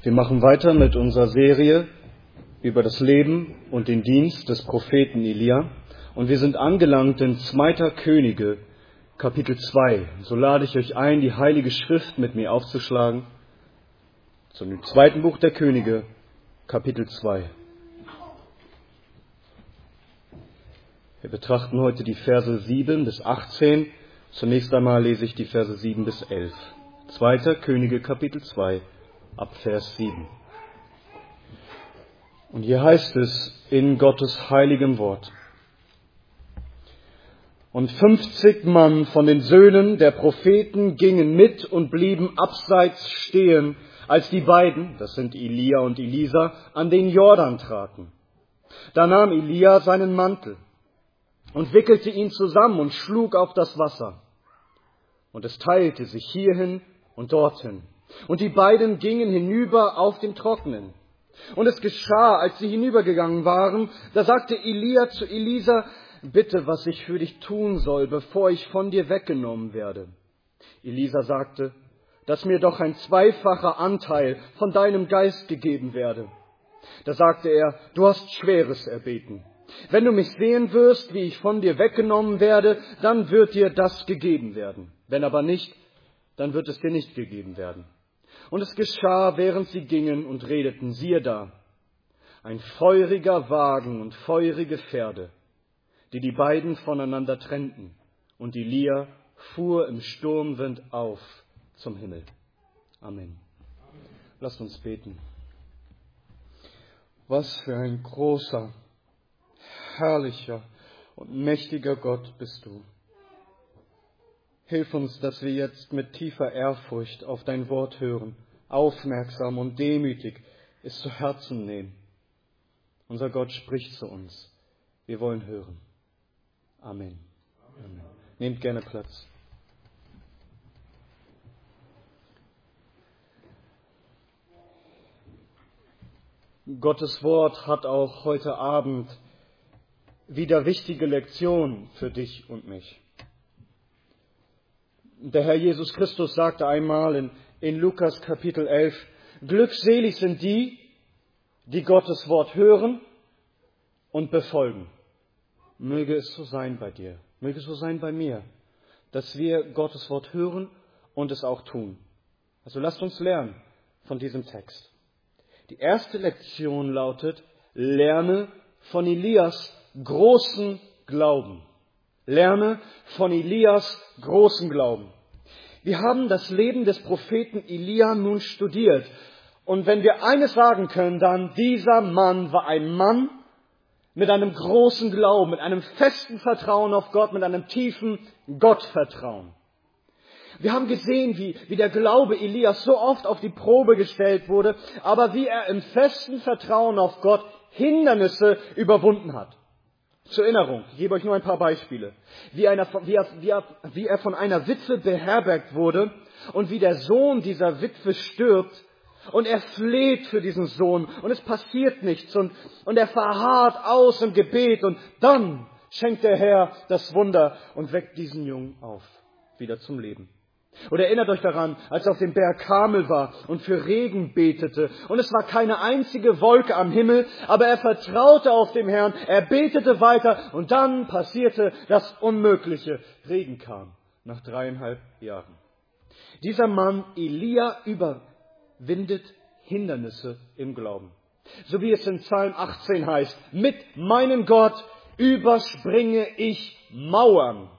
Wir machen weiter mit unserer Serie über das Leben und den Dienst des Propheten Elia. Und wir sind angelangt in 2. Könige, Kapitel 2. So lade ich euch ein, die Heilige Schrift mit mir aufzuschlagen. Zu dem 2. Buch der Könige, Kapitel 2. Wir betrachten heute die Verse 7 bis 18. Zunächst einmal lese ich die Verse 7 bis 11. 2. Könige, Kapitel 2, ab Vers 7. Und hier heißt es in Gottes heiligem Wort: Und 50 Mann von den Söhnen der Propheten gingen mit und blieben abseits stehen, als die beiden, das sind Elia und Elisa, an den Jordan traten. Da nahm Elia seinen Mantel und wickelte ihn zusammen und schlug auf das Wasser. Und es teilte sich hierhin und dorthin. Und die beiden gingen hinüber auf dem Trockenen. Und es geschah, als sie hinübergegangen waren, da sagte Elia zu Elisa: Bitte, was ich für dich tun soll, bevor ich von dir weggenommen werde. Elisa sagte: Dass mir doch ein zweifacher Anteil von deinem Geist gegeben werde. Da sagte er: Du hast Schweres erbeten. Wenn du mich sehen wirst, wie ich von dir weggenommen werde, dann wird dir das gegeben werden. Wenn aber nicht, dann wird es dir nicht gegeben werden. Und es geschah, während sie gingen und redeten, siehe da, ein feuriger Wagen und feurige Pferde, die die beiden voneinander trennten. Und Elia fuhr im Sturmwind auf zum Himmel. Amen. Lasst uns beten. Was für ein großer, herrlicher und mächtiger Gott bist du. Hilf uns, dass wir jetzt mit tiefer Ehrfurcht auf dein Wort hören, aufmerksam und demütig es zu Herzen nehmen. Unser Gott spricht zu uns. Wir wollen hören. Amen. Amen. Nehmt gerne Platz. Gottes Wort hat auch heute Abend wieder wichtige Lektionen für dich und mich. Der Herr Jesus Christus sagte einmal in Lukas Kapitel 11, glückselig sind die, die Gottes Wort hören und befolgen. Möge es so sein bei dir, möge es so sein bei mir, dass wir Gottes Wort hören und es auch tun. Also lasst uns lernen von diesem Text. Die erste Lektion lautet: Lerne von Elias großen Glauben. Lerne von Elias großen Glauben. Wir haben das Leben des Propheten Elia nun studiert. Und wenn wir eines sagen können, dann: Dieser Mann war ein Mann mit einem großen Glauben, mit einem festen Vertrauen auf Gott, mit einem tiefen Gottvertrauen. Wir haben gesehen, wie der Glaube Elias so oft auf die Probe gestellt wurde, aber wie er im festen Vertrauen auf Gott Hindernisse überwunden hat. Zur Erinnerung, ich gebe euch nur ein paar Beispiele. Wie er von einer Witwe beherbergt wurde und wie der Sohn dieser Witwe stirbt und er fleht für diesen Sohn und es passiert nichts und er verharrt aus im Gebet und dann schenkt der Herr das Wunder und weckt diesen Jungen auf, wieder zum Leben. Oder erinnert euch daran, als er auf dem Berg Karmel war und für Regen betete. Und es war keine einzige Wolke am Himmel, aber er vertraute auf den Herrn, er betete weiter und dann passierte das Unmögliche. Regen kam nach 3,5 Jahren. Dieser Mann Elia überwindet Hindernisse im Glauben. So wie es in Psalm 18 heißt: Mit meinem Gott überspringe ich Mauern.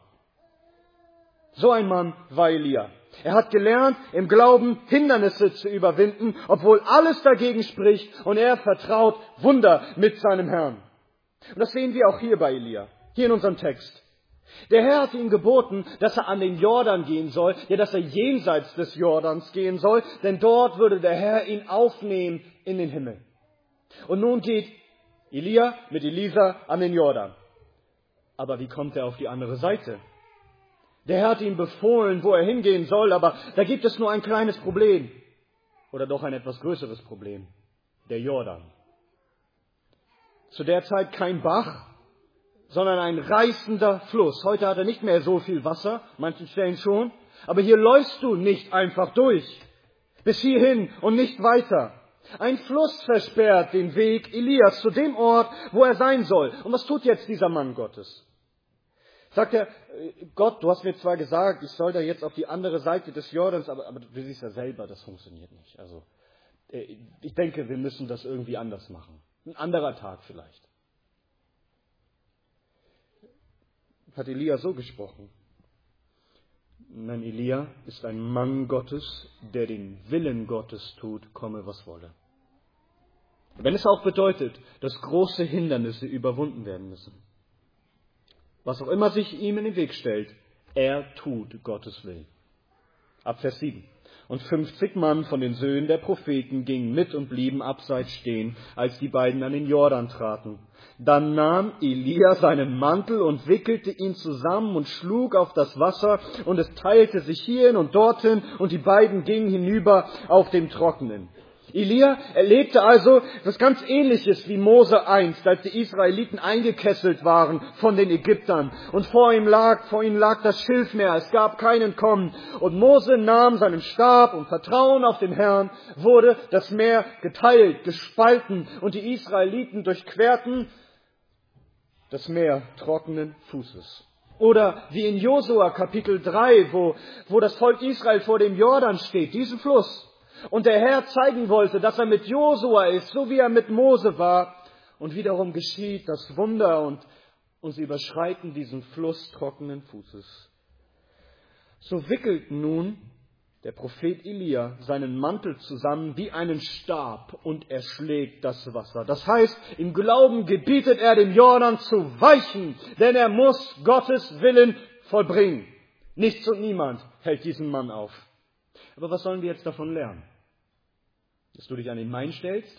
So ein Mann war Elia. Er hat gelernt, im Glauben Hindernisse zu überwinden, obwohl alles dagegen spricht, und er vertraut Wunder mit seinem Herrn. Und das sehen wir auch hier bei Elia, hier in unserem Text. Der Herr hat ihm geboten, dass er an den Jordan gehen soll, ja, dass er jenseits des Jordans gehen soll, denn dort würde der Herr ihn aufnehmen in den Himmel. Und nun geht Elia mit Elisa an den Jordan. Aber wie kommt er auf die andere Seite? Der Herr hat ihm befohlen, wo er hingehen soll, aber da gibt es nur ein kleines Problem. Oder doch ein etwas größeres Problem. Der Jordan. Zu der Zeit kein Bach, sondern ein reißender Fluss. Heute hat er nicht mehr so viel Wasser, manchen Stellen schon. Aber hier läufst du nicht einfach durch. Bis hierhin und nicht weiter. Ein Fluss versperrt den Weg Elias zu dem Ort, wo er sein soll. Und was tut jetzt dieser Mann Gottes? Sagt er, Gott, du hast mir zwar gesagt, ich soll da jetzt auf die andere Seite des Jordans, aber du siehst ja selber, das funktioniert nicht. Also ich denke, wir müssen das irgendwie anders machen. Ein anderer Tag vielleicht. Hat Elia so gesprochen? Nein, Elia ist ein Mann Gottes, der den Willen Gottes tut, komme was wolle. Wenn es auch bedeutet, dass große Hindernisse überwunden werden müssen. Was auch immer sich ihm in den Weg stellt, er tut Gottes Willen. Ab Vers 7. Und 50 Mann von den Söhnen der Propheten gingen mit und blieben abseits stehen, als die beiden an den Jordan traten. Dann nahm Elia seinen Mantel und wickelte ihn zusammen und schlug auf das Wasser, und es teilte sich hierhin und dorthin, und die beiden gingen hinüber auf dem Trockenen. Elia erlebte also was ganz Ähnliches wie Mose einst, als die Israeliten eingekesselt waren von den Ägyptern. Und vor ihnen lag das Schilfmeer, es gab kein Entkommen. Und Mose nahm seinen Stab und Vertrauen auf den Herrn, wurde das Meer geteilt, gespalten, und die Israeliten durchquerten das Meer trockenen Fußes. Oder wie in Josua Kapitel 3, wo das Volk Israel vor dem Jordan steht, diesen Fluss. Und der Herr zeigen wollte, dass er mit Josua ist, so wie er mit Mose war. Und wiederum geschieht das Wunder und sie überschreiten diesen Fluss trockenen Fußes. So wickelt nun der Prophet Elia seinen Mantel zusammen wie einen Stab und erschlägt das Wasser. Das heißt, im Glauben gebietet er dem Jordan zu weichen, denn er muss Gottes Willen vollbringen. Nichts und niemand hält diesen Mann auf. Aber was sollen wir jetzt davon lernen? Dass du dich an den Main stellst,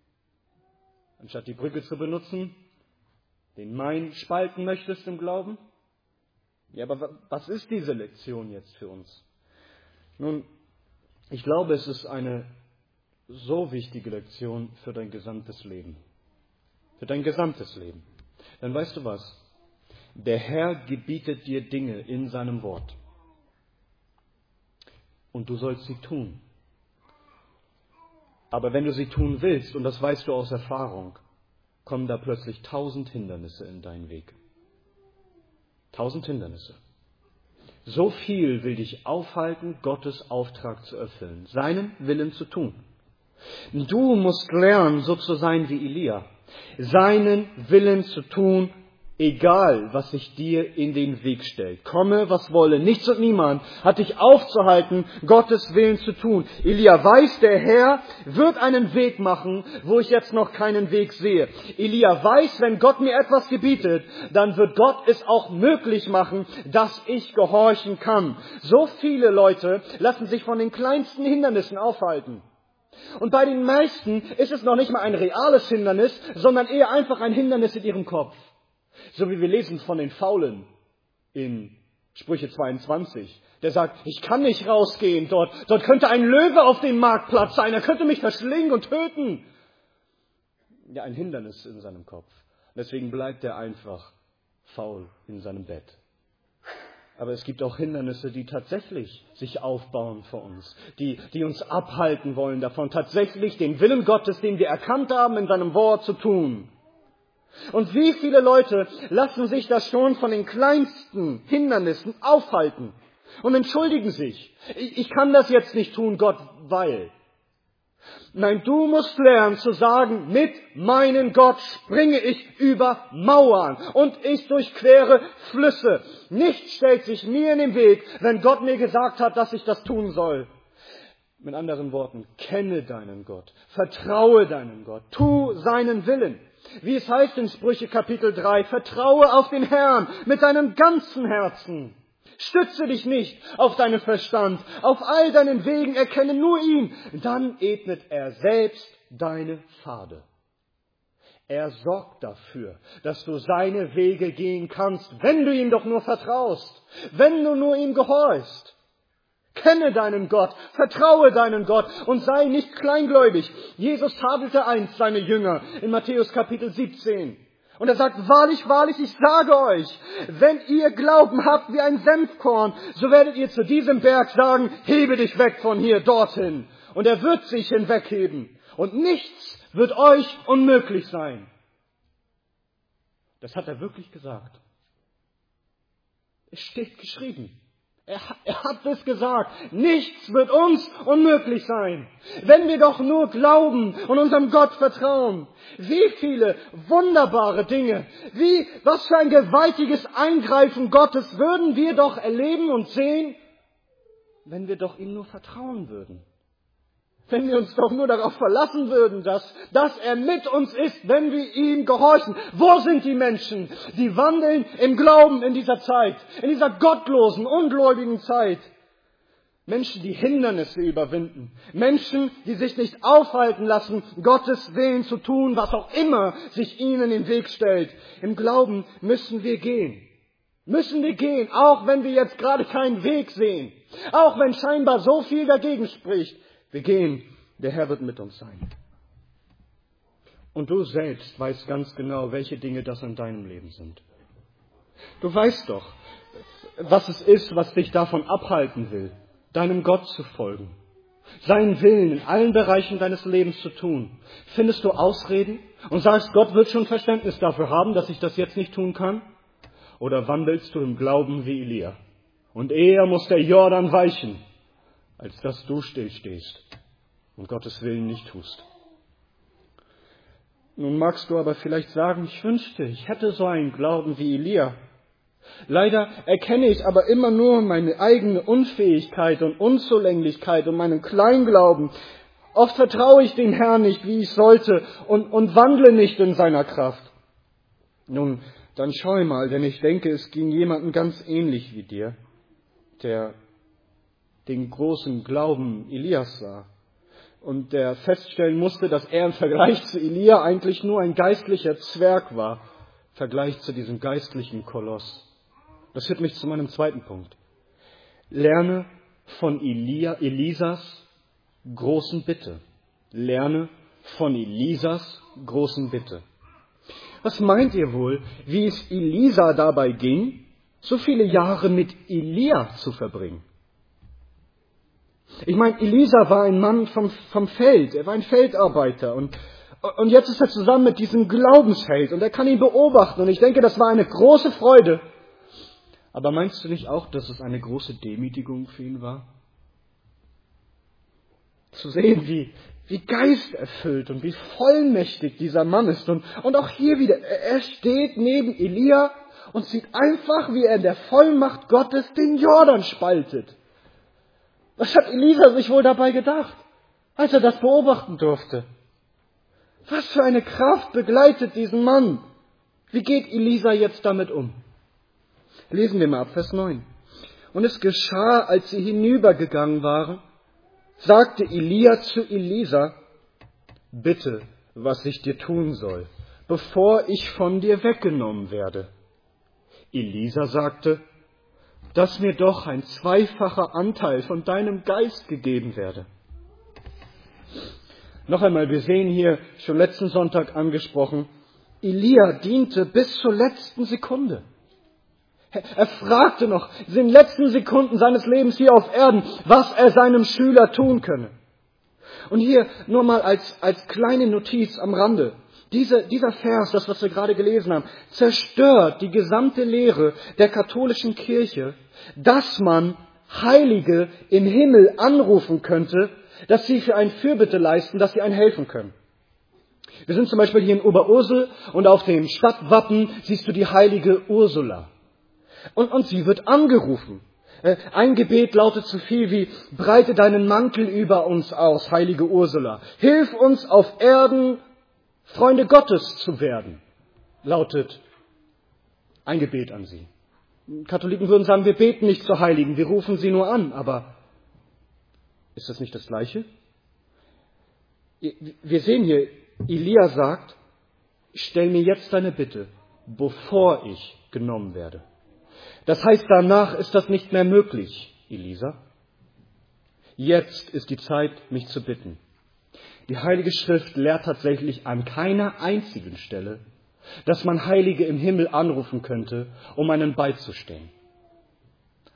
anstatt die Brücke zu benutzen, den Main spalten möchtest im Glauben? Ja, aber was ist diese Lektion jetzt für uns? Nun, ich glaube, es ist eine so wichtige Lektion für dein gesamtes Leben. Für dein gesamtes Leben. Dann weißt du was? Der Herr gebietet dir Dinge in seinem Wort. Und du sollst sie tun. Aber wenn du sie tun willst, und das weißt du aus Erfahrung, kommen da plötzlich 1000 Hindernisse in deinen Weg. 1000 Hindernisse. So viel will dich aufhalten, Gottes Auftrag zu erfüllen, seinen Willen zu tun. Du musst lernen, so zu sein wie Elia, seinen Willen zu tun, egal was sich dir in den Weg stellt. Komme, was wolle. Nichts und niemand hat dich aufzuhalten, Gottes Willen zu tun. Elia weiß, der Herr wird einen Weg machen, wo ich jetzt noch keinen Weg sehe. Elia weiß, wenn Gott mir etwas gebietet, dann wird Gott es auch möglich machen, dass ich gehorchen kann. So viele Leute lassen sich von den kleinsten Hindernissen aufhalten. Und bei den meisten ist es noch nicht mal ein reales Hindernis, sondern eher einfach ein Hindernis in ihrem Kopf. So wie wir lesen von den Faulen in Sprüche 22. Der sagt, ich kann nicht rausgehen dort. Dort könnte ein Löwe auf dem Marktplatz sein. Er könnte mich verschlingen und töten. Ja, ein Hindernis in seinem Kopf. Deswegen bleibt er einfach faul in seinem Bett. Aber es gibt auch Hindernisse, die tatsächlich sich aufbauen vor uns, die uns abhalten wollen davon, tatsächlich den Willen Gottes, den wir erkannt haben, in seinem Wort zu tun. Und wie viele Leute lassen sich das schon von den kleinsten Hindernissen aufhalten und entschuldigen sich. Ich kann das jetzt nicht tun, Gott, weil. Nein, du musst lernen zu sagen, mit meinem Gott springe ich über Mauern und ich durchquere Flüsse. Nichts stellt sich mir in den Weg, wenn Gott mir gesagt hat, dass ich das tun soll. Mit anderen Worten, kenne deinen Gott, vertraue deinen Gott, tu seinen Willen. Wie es heißt in Sprüche Kapitel 3, vertraue auf den Herrn mit deinem ganzen Herzen. Stütze dich nicht auf deinen Verstand, auf all deinen Wegen erkenne nur ihn. Dann ebnet er selbst deine Pfade. Er sorgt dafür, dass du seine Wege gehen kannst, wenn du ihm doch nur vertraust, wenn du nur ihm gehorchst. Kenne deinen Gott, vertraue deinen Gott und sei nicht kleingläubig. Jesus tadelte einst seine Jünger in Matthäus Kapitel 17. Und er sagt, wahrlich, wahrlich, ich sage euch, wenn ihr Glauben habt wie ein Senfkorn, so werdet ihr zu diesem Berg sagen, hebe dich weg von hier dorthin. Und er wird sich hinwegheben. Und nichts wird euch unmöglich sein. Das hat er wirklich gesagt. Es steht geschrieben. Er hat es gesagt. Nichts wird uns unmöglich sein. Wenn wir doch nur glauben und unserem Gott vertrauen. Wie viele wunderbare Dinge, was für ein gewaltiges Eingreifen Gottes würden wir doch erleben und sehen, wenn wir doch ihm nur vertrauen würden. Wenn wir uns doch nur darauf verlassen würden, dass er mit uns ist, wenn wir ihm gehorchen. Wo sind die Menschen, die wandeln im Glauben in dieser Zeit, in dieser gottlosen, ungläubigen Zeit? Menschen, die Hindernisse überwinden. Menschen, die sich nicht aufhalten lassen, Gottes Willen zu tun, was auch immer sich ihnen im Weg stellt. Im Glauben müssen wir gehen. Müssen wir gehen, auch wenn wir jetzt gerade keinen Weg sehen. Auch wenn scheinbar so viel dagegen spricht. Wir gehen, der Herr wird mit uns sein. Und du selbst weißt ganz genau, welche Dinge das in deinem Leben sind. Du weißt doch, was es ist, was dich davon abhalten will, deinem Gott zu folgen, seinen Willen in allen Bereichen deines Lebens zu tun. Findest du Ausreden und sagst, Gott wird schon Verständnis dafür haben, dass ich das jetzt nicht tun kann? Oder wandelst du im Glauben wie Elia? Und eher muss der Jordan weichen, als dass du stillstehst und Gottes Willen nicht tust. Nun magst du aber vielleicht sagen, ich wünschte, ich hätte so einen Glauben wie Elia. Leider erkenne ich aber immer nur meine eigene Unfähigkeit und Unzulänglichkeit und meinen Kleinglauben. Oft vertraue ich dem Herrn nicht, wie ich sollte, und wandle nicht in seiner Kraft. Nun, dann schau mal, denn ich denke, es ging jemandem ganz ähnlich wie dir, der den großen Glauben Elias sah und der feststellen musste, dass er im Vergleich zu Elia eigentlich nur ein geistlicher Zwerg war, im Vergleich zu diesem geistlichen Koloss. Das führt mich zu meinem zweiten Punkt. Lerne von Elisas großen Bitte. Lerne von Elisas großen Bitte. Was meint ihr wohl, wie es Elisa dabei ging, so viele Jahre mit Elia zu verbringen? Ich meine, Elisa war ein Mann vom Feld, er war ein Feldarbeiter und jetzt ist er zusammen mit diesem Glaubensheld und er kann ihn beobachten und ich denke, das war eine große Freude. Aber meinst du nicht auch, dass es eine große Demütigung für ihn war? Zu sehen, wie geisterfüllt und wie vollmächtig dieser Mann ist und auch hier wieder, er steht neben Elia und sieht einfach, wie er in der Vollmacht Gottes den Jordan spaltet. Was hat Elisa sich wohl dabei gedacht, als er das beobachten durfte? Was für eine Kraft begleitet diesen Mann? Wie geht Elisa jetzt damit um? Lesen wir mal ab Vers 9. Und es geschah, als sie hinübergegangen waren, sagte Elia zu Elisa, bitte, was ich dir tun soll, bevor ich von dir weggenommen werde. Elisa sagte, dass mir doch ein zweifacher Anteil von deinem Geist gegeben werde. Noch einmal, wir sehen hier, schon letzten Sonntag angesprochen, Elia diente bis zur letzten Sekunde. Er fragte noch in den letzten Sekunden seines Lebens hier auf Erden, was er seinem Schüler tun könne. Und hier nur mal als kleine Notiz am Rande. Dieser Vers, das was wir gerade gelesen haben, zerstört die gesamte Lehre der katholischen Kirche, dass man Heilige im Himmel anrufen könnte, dass sie für einen Fürbitte leisten, dass sie einen helfen können. Wir sind zum Beispiel hier in Oberursel und auf dem Stadtwappen siehst du die heilige Ursula. Und sie wird angerufen. Ein Gebet lautet so viel wie, breite deinen Mantel über uns aus, heilige Ursula. Hilf uns auf Erden, Freunde Gottes zu werden, lautet ein Gebet an sie. Katholiken würden sagen, wir beten nicht zur Heiligen, wir rufen sie nur an. Aber ist das nicht das Gleiche? Wir sehen hier, Elia sagt, stell mir jetzt deine Bitte, bevor ich genommen werde. Das heißt, danach ist das nicht mehr möglich, Elisa. Jetzt ist die Zeit, mich zu bitten. Die Heilige Schrift lehrt tatsächlich an keiner einzigen Stelle, dass man Heilige im Himmel anrufen könnte, um einen beizustehen.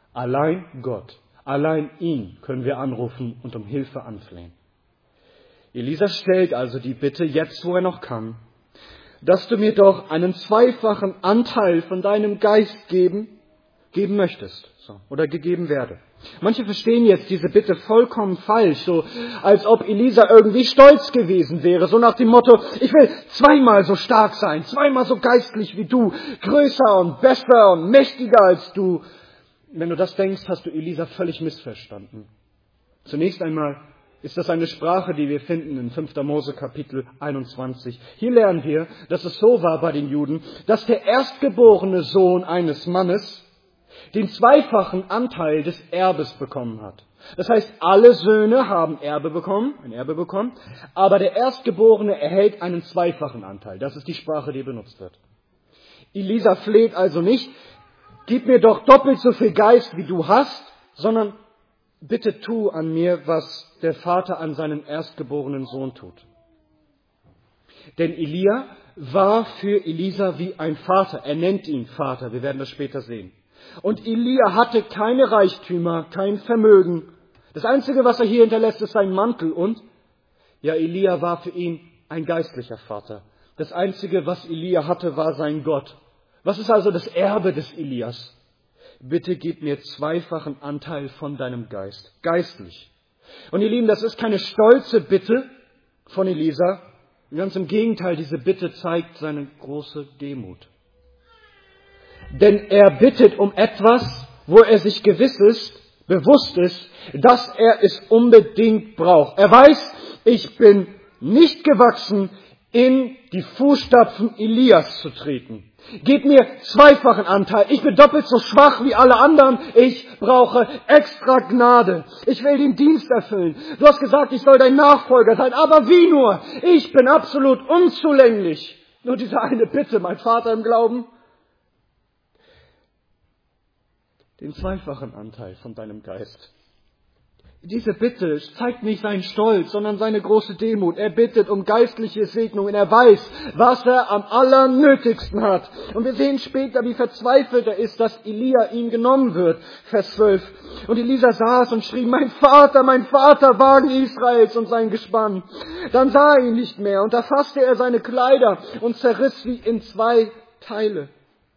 Allein Gott, allein ihn können wir anrufen und um Hilfe anflehen. Elisa stellt also die Bitte, jetzt wo er noch kann, dass du mir doch einen zweifachen Anteil von deinem Geist geben möchtest, oder gegeben werde. Manche verstehen jetzt diese Bitte vollkommen falsch, so als ob Elisa irgendwie stolz gewesen wäre, so nach dem Motto, ich will zweimal so stark sein, zweimal so geistlich wie du, größer und besser und mächtiger als du. Wenn du das denkst, hast du Elisa völlig missverstanden. Zunächst einmal ist das eine Sprache, die wir finden in 5. Mose Kapitel 21. Hier lernen wir, dass es so war bei den Juden, dass der erstgeborene Sohn eines Mannes den zweifachen Anteil des Erbes bekommen hat. Das heißt, alle Söhne haben ein Erbe bekommen, aber der Erstgeborene erhält einen zweifachen Anteil. Das ist die Sprache, die benutzt wird. Elisa fleht also nicht, gib mir doch doppelt so viel Geist, wie du hast, sondern bitte tu an mir, was der Vater an seinen erstgeborenen Sohn tut. Denn Elia war für Elisa wie ein Vater. Er nennt ihn Vater. Wir werden das später sehen. Und Elia hatte keine Reichtümer, kein Vermögen. Das Einzige, was er hier hinterlässt, ist sein Mantel. Und, Elia war für ihn ein geistlicher Vater. Das Einzige, was Elia hatte, war sein Gott. Was ist also das Erbe des Elias? Bitte gib mir zweifachen Anteil von deinem Geist. Geistlich. Und ihr Lieben, das ist keine stolze Bitte von Elisa. Ganz im Gegenteil, diese Bitte zeigt seine große Demut. Denn er bittet um etwas, wo er sich bewusst ist, dass er es unbedingt braucht. Er weiß, ich bin nicht gewachsen, in die Fußstapfen Elias zu treten. Gib mir zweifachen Anteil. Ich bin doppelt so schwach wie alle anderen. Ich brauche extra Gnade. Ich will den Dienst erfüllen. Du hast gesagt, ich soll dein Nachfolger sein. Aber wie nur? Ich bin absolut unzulänglich. Nur diese eine Bitte, mein Vater im Glauben. Den zweifachen Anteil von deinem Geist. Diese Bitte zeigt nicht seinen Stolz, sondern seine große Demut. Er bittet um geistliche Segnungen. Er weiß, was er am allernötigsten hat. Und wir sehen später, wie verzweifelt er ist, dass Elia ihm genommen wird. Vers 12. Und Elisa saß und schrie, mein Vater, Wagen Israels und sein Gespann. Dann sah er ihn nicht mehr und da fasste er seine Kleider und zerriss sie in 2 Teile.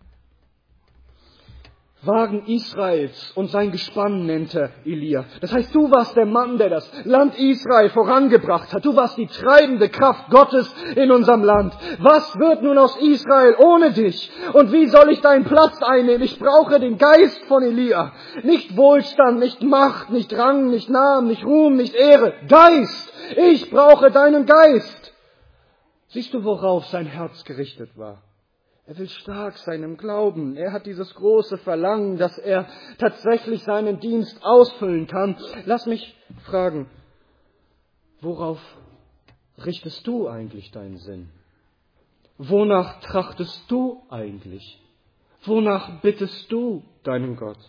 Wagen Israels und sein Gespann nennt er Elia. Das heißt, du warst der Mann, der das Land Israel vorangebracht hat. Du warst die treibende Kraft Gottes in unserem Land. Was wird nun aus Israel ohne dich? Und wie soll ich deinen Platz einnehmen? Ich brauche den Geist von Elia. Nicht Wohlstand, nicht Macht, nicht Rang, nicht Namen, nicht Ruhm, nicht Ehre. Geist! Ich brauche deinen Geist! Siehst du, worauf sein Herz gerichtet war? Er will stark sein im Glauben. Er hat dieses große Verlangen, dass er tatsächlich seinen Dienst ausfüllen kann. Lass mich fragen, worauf richtest du eigentlich deinen Sinn? Wonach trachtest du eigentlich? Wonach bittest du deinen Gott?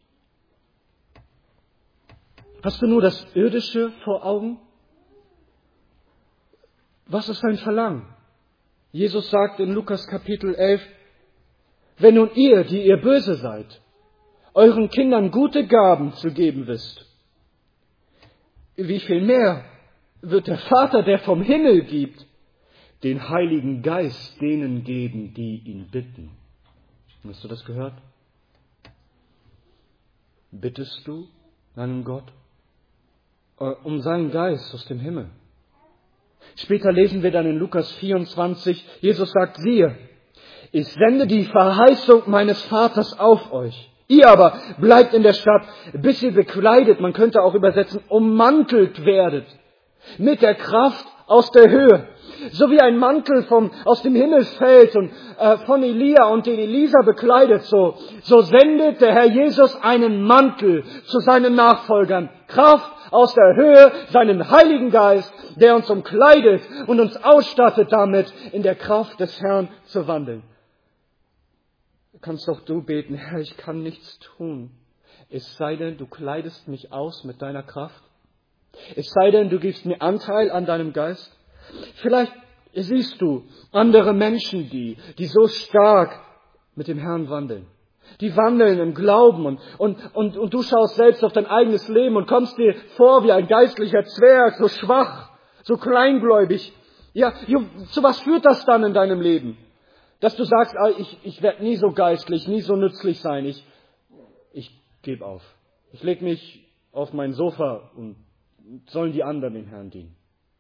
Hast du nur das Irdische vor Augen? Was ist dein Verlangen? Jesus sagt in Lukas Kapitel 11, wenn nun ihr, die ihr böse seid, euren Kindern gute Gaben zu geben wisst, wie viel mehr wird der Vater, der vom Himmel gibt, den Heiligen Geist denen geben, die ihn bitten. Hast du das gehört? Bittest du deinen Gott um seinen Geist aus dem Himmel? Später lesen wir dann in Lukas 24, Jesus sagt, siehe, ich sende die Verheißung meines Vaters auf euch. Ihr aber bleibt in der Stadt, bis ihr bekleidet, man könnte auch übersetzen, ummantelt werdet, mit der Kraft aus der Höhe. So wie ein Mantel aus dem Himmel fällt und von Elia und den Elisa bekleidet, so sendet der Herr Jesus einen Mantel zu seinen Nachfolgern. Kraft aus der Höhe, seinen Heiligen Geist, der uns umkleidet und uns ausstattet damit, in der Kraft des Herrn zu wandeln. Kannst doch du beten, Herr, ich kann nichts tun, es sei denn, du kleidest mich aus mit deiner Kraft. Es sei denn, du gibst mir Anteil an deinem Geist. Vielleicht siehst du andere Menschen, die so stark mit dem Herrn wandeln. Die wandeln im Glauben und du schaust selbst auf dein eigenes Leben und kommst dir vor wie ein geistlicher Zwerg, so schwach, so kleingläubig. Ja, zu was führt das dann in deinem Leben? Dass du sagst, ich werde nie so geistlich, nie so nützlich sein. Ich gebe auf. Ich lege mich auf mein Sofa und sollen die anderen den Herrn dienen.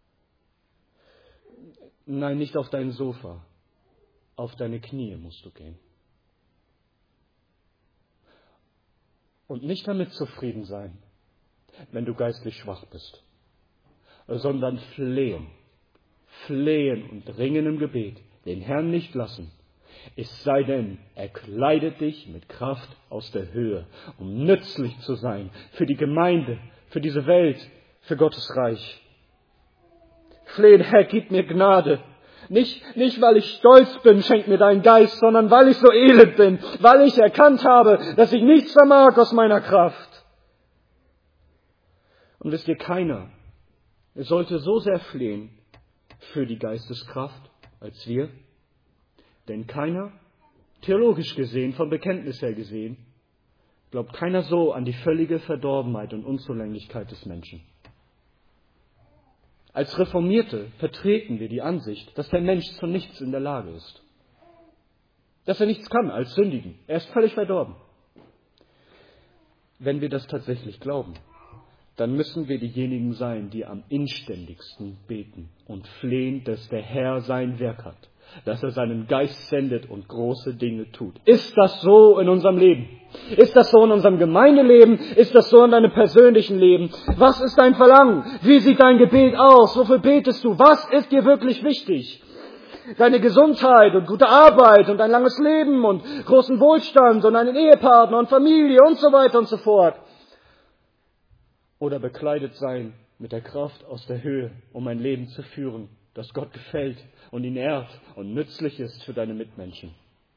Nein, nicht auf dein Sofa. Auf deine Knie musst du gehen. Und nicht damit zufrieden sein, wenn du geistlich schwach bist, sondern flehen und ringen im Gebet, den Herrn nicht lassen, es sei denn, er kleidet dich mit Kraft aus der Höhe, um nützlich zu sein für die Gemeinde, für diese Welt, für Gottes Reich. Flehen, Herr, gib mir Gnade. Nicht, weil ich stolz bin, schenk mir deinen Geist, sondern weil ich so elend bin, weil ich erkannt habe, dass ich nichts vermag aus meiner Kraft. Und wisst ihr, keiner sollte so sehr flehen für die Geisteskraft als wir, denn keiner, theologisch gesehen, vom Bekenntnis her gesehen, glaubt keiner so an die völlige Verdorbenheit und Unzulänglichkeit des Menschen. Als Reformierte vertreten wir die Ansicht, dass der Mensch zu nichts in der Lage ist. Dass er nichts kann als sündigen. Er ist völlig verdorben. Wenn wir das tatsächlich glauben, dann müssen wir diejenigen sein, die am inständigsten beten und flehen, dass der Herr sein Werk hat, dass er seinen Geist sendet und große Dinge tut. Ist das so in unserem Leben? Ist das so in unserem Gemeindeleben? Ist das so in deinem persönlichen Leben? Was ist dein Verlangen? Wie sieht dein Gebet aus? Wofür betest du? Was ist dir wirklich wichtig? Deine Gesundheit und gute Arbeit und ein langes Leben und großen Wohlstand und einen Ehepartner und Familie und so weiter und so fort. Oder bekleidet sein mit der Kraft aus der Höhe, um ein Leben zu führen, das Gott gefällt und ihn ehrt und nützlich ist für deine Mitmenschen.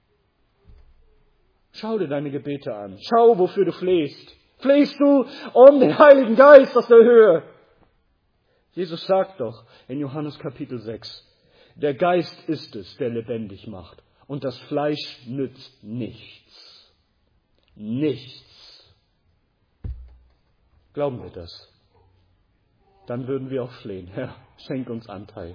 Schau dir deine Gebete an. Schau, wofür du flehst. Flehst du um den Heiligen Geist aus der Höhe? Jesus sagt doch in Johannes Kapitel 6, der Geist ist es, der lebendig macht, und das Fleisch nützt nichts. Nichts. Glauben wir das? Dann würden wir auch flehen. Herr, schenk uns Anteil.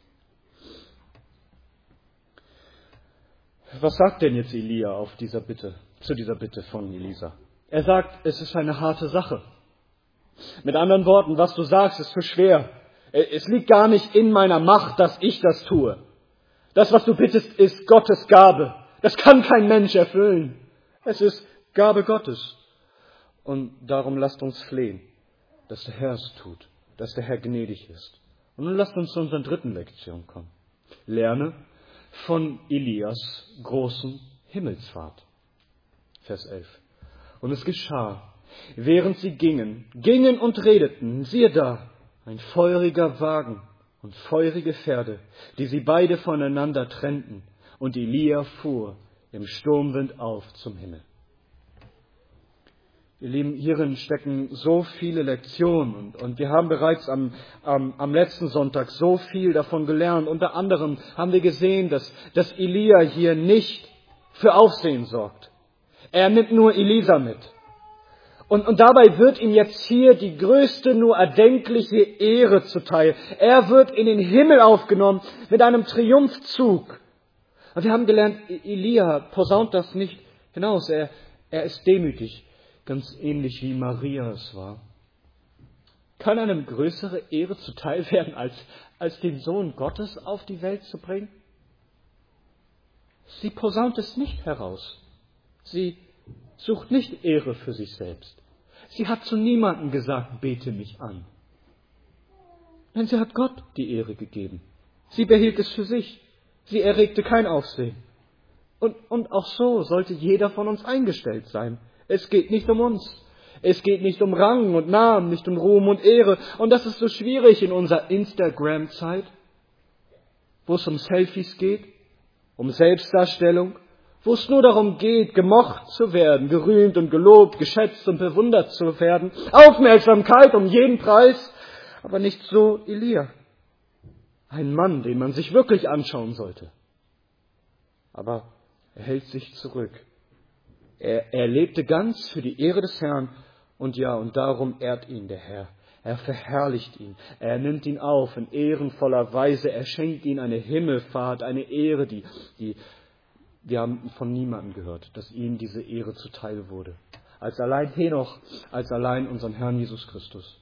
Was sagt denn jetzt Elia auf dieser Bitte, zu dieser Bitte von Elisa? Er sagt, es ist eine harte Sache. Mit anderen Worten, was du sagst, ist zu schwer. Es liegt gar nicht in meiner Macht, dass ich das tue. Das, was du bittest, ist Gottes Gabe. Das kann kein Mensch erfüllen. Es ist Gabe Gottes. Und darum lasst uns flehen, dass der Herr es tut, dass der Herr gnädig ist. Und nun lasst uns zu unserer dritten Lektion kommen. Lerne von Elias großen Himmelsfahrt. Vers 11. Und es geschah, während sie gingen und redeten, siehe da, ein feuriger Wagen und feurige Pferde, die sie beide voneinander trennten, und Elia fuhr im Sturmwind auf zum Himmel. Ihr Lieben, hierin stecken so viele Lektionen und wir haben bereits am letzten Sonntag so viel davon gelernt. Unter anderem haben wir gesehen, dass Elia hier nicht für Aufsehen sorgt. Er nimmt nur Elisa mit. Und dabei wird ihm jetzt hier die größte nur erdenkliche Ehre zuteil. Er wird in den Himmel aufgenommen mit einem Triumphzug. Und wir haben gelernt, Elia posaunt das nicht hinaus. Er ist demütig. Ganz ähnlich wie Maria es war. Kann einem größere Ehre zuteil werden, als den Sohn Gottes auf die Welt zu bringen? Sie posaunt es nicht heraus. Sie sucht nicht Ehre für sich selbst. Sie hat zu niemandem gesagt, bete mich an. Denn sie hat Gott die Ehre gegeben. Sie behielt es für sich. Sie erregte kein Aufsehen. Und auch so sollte jeder von uns eingestellt sein. Es geht nicht um uns. Es geht nicht um Rang und Namen, nicht um Ruhm und Ehre. Und das ist so schwierig in unserer Instagram-Zeit, wo es um Selfies geht, um Selbstdarstellung, wo es nur darum geht, gemocht zu werden, gerühmt und gelobt, geschätzt und bewundert zu werden. Aufmerksamkeit um jeden Preis, aber nicht so Elia. Ein Mann, den man sich wirklich anschauen sollte. Aber er hält sich zurück. Er lebte ganz für die Ehre des Herrn und darum ehrt ihn der Herr. Er verherrlicht ihn. Er nimmt ihn auf in ehrenvoller Weise. Er schenkt ihm eine Himmelfahrt, eine Ehre, die wir haben von niemandem gehört, dass ihm diese Ehre zuteil wurde. Als allein Henoch, als allein unseren Herrn Jesus Christus.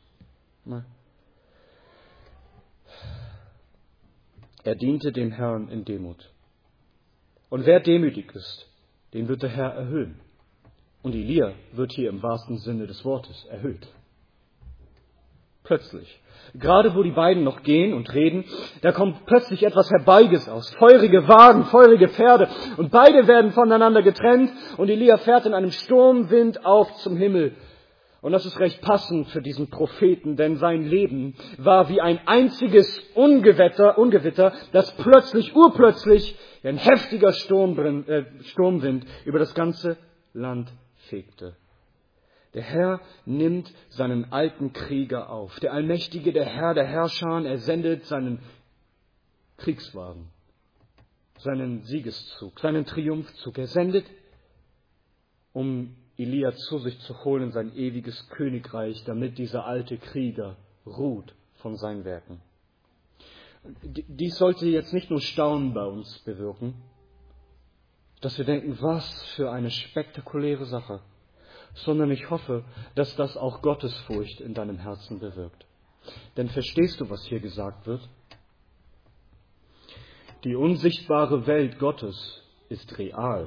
Er diente dem Herrn in Demut. Und wer demütig ist, den wird der Herr erhöhen. Und Elia wird hier im wahrsten Sinne des Wortes erhöht. Plötzlich. Gerade wo die beiden noch gehen und reden, da kommt plötzlich etwas Herbeigesaust. Feurige Wagen, feurige Pferde. Und beide werden voneinander getrennt. Und Elia fährt in einem Sturmwind auf zum Himmel. Und das ist recht passend für diesen Propheten, denn sein Leben war wie ein einziges Ungewitter, das urplötzlich wie ein heftiger Sturmwind über das ganze Land fegte. Der Herr nimmt seinen alten Krieger auf. Der Allmächtige, der Herr der Herrscher, er sendet seinen Kriegswagen, seinen Siegeszug, seinen Triumphzug. Er sendet, um Elia zu sich zu holen in sein ewiges Königreich, damit dieser alte Krieger ruht von seinen Werken. Dies sollte jetzt nicht nur Staunen bei uns bewirken, dass wir denken, was für eine spektakuläre Sache, sondern ich hoffe, dass das auch Gottesfurcht in deinem Herzen bewirkt. Denn verstehst du, was hier gesagt wird? Die unsichtbare Welt Gottes ist real.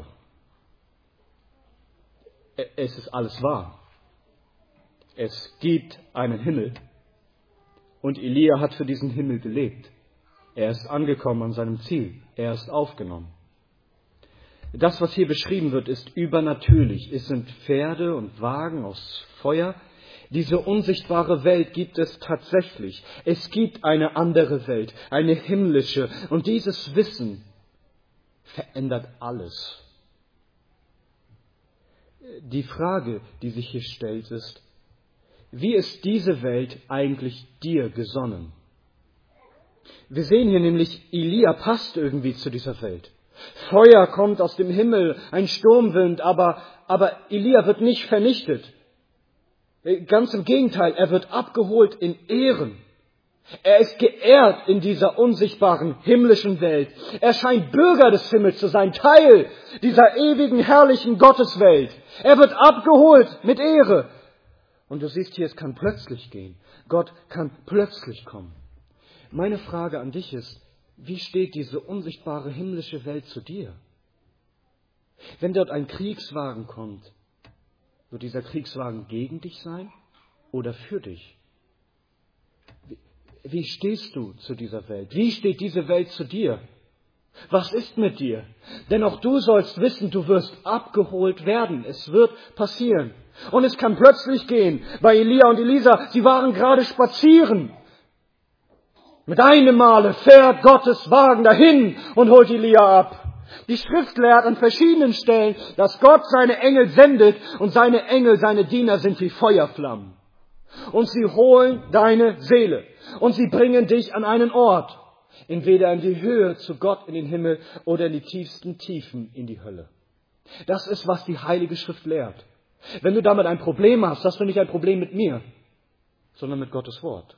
Es ist alles wahr. Es gibt einen Himmel und Elia hat für diesen Himmel gelebt. Er ist angekommen an seinem Ziel. Er ist aufgenommen. Das, was hier beschrieben wird, ist übernatürlich. Es sind Pferde und Wagen aus Feuer. Diese unsichtbare Welt gibt es tatsächlich. Es gibt eine andere Welt, eine himmlische. Und dieses Wissen verändert alles. Die Frage, die sich hier stellt, ist, wie ist diese Welt eigentlich dir gesonnen? Wir sehen hier nämlich, Elia passt irgendwie zu dieser Welt. Feuer kommt aus dem Himmel, ein Sturmwind, aber Elia wird nicht vernichtet. Ganz im Gegenteil, er wird abgeholt in Ehren. Er ist geehrt in dieser unsichtbaren himmlischen Welt. Er scheint Bürger des Himmels zu sein, Teil dieser ewigen, herrlichen Gotteswelt. Er wird abgeholt mit Ehre. Und du siehst hier, es kann plötzlich gehen. Gott kann plötzlich kommen. Meine Frage an dich ist, wie steht diese unsichtbare himmlische Welt zu dir? Wenn dort ein Kriegswagen kommt, wird dieser Kriegswagen gegen dich sein oder für dich? Wie stehst du zu dieser Welt? Wie steht diese Welt zu dir? Was ist mit dir? Denn auch du sollst wissen, du wirst abgeholt werden. Es wird passieren. Und es kann plötzlich gehen. Bei Elia und Elisa, sie waren gerade spazieren. Mit einem Male fährt Gottes Wagen dahin und holt Elia ab. Die Schrift lehrt an verschiedenen Stellen, dass Gott seine Engel sendet und seine Engel, seine Diener sind wie Feuerflammen. Und sie holen deine Seele und sie bringen dich an einen Ort, entweder in die Höhe zu Gott in den Himmel oder in die tiefsten Tiefen in die Hölle. Das ist, was die Heilige Schrift lehrt. Wenn du damit ein Problem hast du nicht ein Problem mit mir, sondern mit Gottes Wort.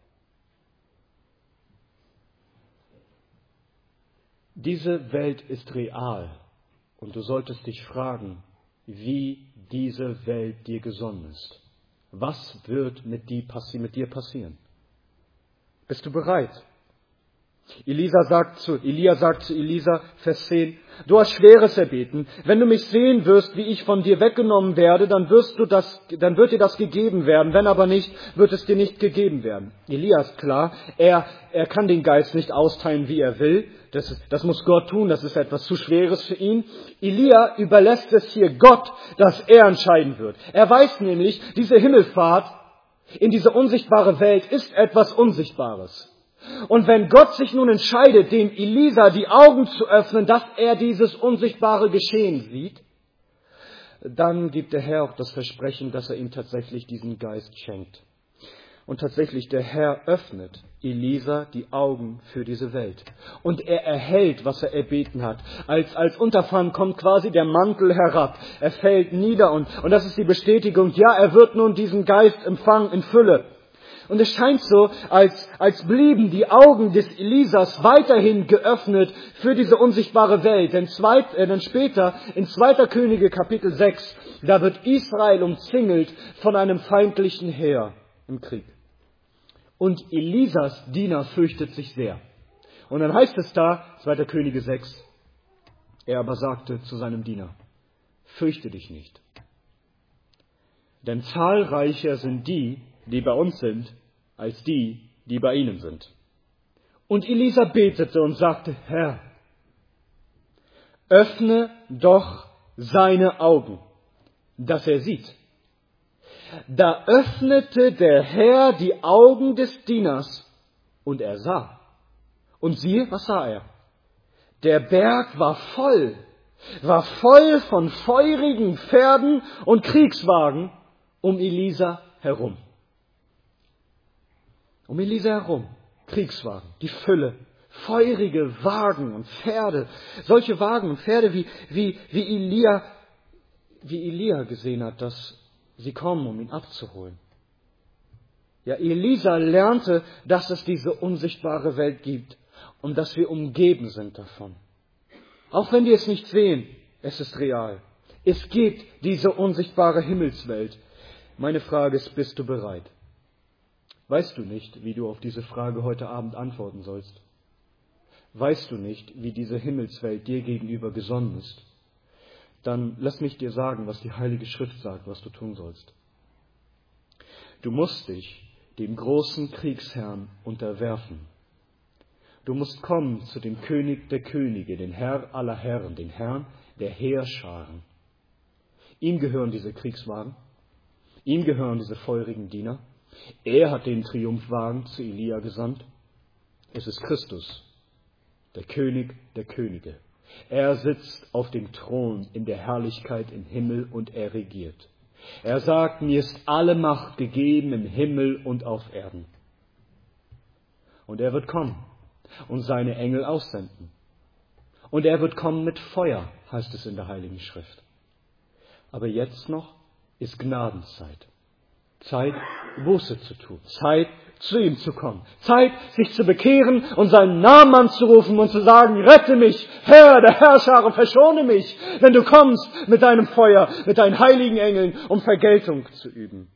Diese Welt ist real und du solltest dich fragen, wie diese Welt dir gesonnen ist. Was wird mit dir passieren? Bist du bereit? Elia sagt zu Elisa, Vers 10, du hast Schweres erbeten. Wenn du mich sehen wirst, wie ich von dir weggenommen werde, dann wird dir das gegeben werden. Wenn aber nicht, wird es dir nicht gegeben werden. Elia ist klar, er kann den Geist nicht austeilen, wie er will. Das muss Gott tun, das ist etwas zu Schweres für ihn. Elia überlässt es hier Gott, dass er entscheiden wird. Er weiß nämlich, diese Himmelfahrt in diese unsichtbare Welt ist etwas Unsichtbares. Und wenn Gott sich nun entscheidet, dem Elisa die Augen zu öffnen, dass er dieses unsichtbare Geschehen sieht, dann gibt der Herr auch das Versprechen, dass er ihm tatsächlich diesen Geist schenkt. Und tatsächlich, der Herr öffnet Elisa die Augen für diese Welt. Und er erhält, was er erbeten hat. Als Unterpfand kommt quasi der Mantel herab. Er fällt nieder und das ist die Bestätigung, ja, er wird nun diesen Geist empfangen in Fülle. Und es scheint so, als blieben die Augen des Elisas weiterhin geöffnet für diese unsichtbare Welt. Denn später, in 2. Könige Kapitel 6, da wird Israel umzingelt von einem feindlichen Heer im Krieg. Und Elisas Diener fürchtet sich sehr. Und dann heißt es da, 2. Könige 6, er aber sagte zu seinem Diener, fürchte dich nicht. Denn zahlreicher sind die bei uns sind, als die bei ihnen sind. Und Elisa betete und sagte, Herr, öffne doch seine Augen, dass er sieht. Da öffnete der Herr die Augen des Dieners und er sah. Und siehe, was sah er? Der Berg war voll von feurigen Pferden und Kriegswagen um Elisa herum. Um Elisa herum, Kriegswagen, die Fülle, feurige Wagen und Pferde, solche Wagen und Pferde, wie Elia gesehen hat, dass sie kommen, um ihn abzuholen. Ja, Elisa lernte, dass es diese unsichtbare Welt gibt und dass wir umgeben sind davon. Auch wenn wir es nicht sehen, es ist real. Es gibt diese unsichtbare Himmelswelt. Meine Frage ist, bist du bereit? Weißt du nicht, wie du auf diese Frage heute Abend antworten sollst? Weißt du nicht, wie diese Himmelswelt dir gegenüber gesonnen ist? Dann lass mich dir sagen, was die Heilige Schrift sagt, was du tun sollst. Du musst dich dem großen Kriegsherrn unterwerfen. Du musst kommen zu dem König der Könige, den Herr aller Herren, den Herrn der Heerscharen. Ihm gehören diese Kriegswagen, ihm gehören diese feurigen Diener. Er hat den Triumphwagen zu Elia gesandt. Es ist Christus, der König der Könige. Er sitzt auf dem Thron in der Herrlichkeit im Himmel und er regiert. Er sagt, mir ist alle Macht gegeben im Himmel und auf Erden. Und er wird kommen und seine Engel aussenden. Und er wird kommen mit Feuer, heißt es in der Heiligen Schrift. Aber jetzt noch ist Gnadenzeit. Zeit, Buße zu tun. Zeit, zu ihm zu kommen. Zeit, sich zu bekehren und seinen Namen anzurufen und zu sagen, rette mich, Herr der Herrschare, verschone mich, wenn du kommst mit deinem Feuer, mit deinen heiligen Engeln, um Vergeltung zu üben.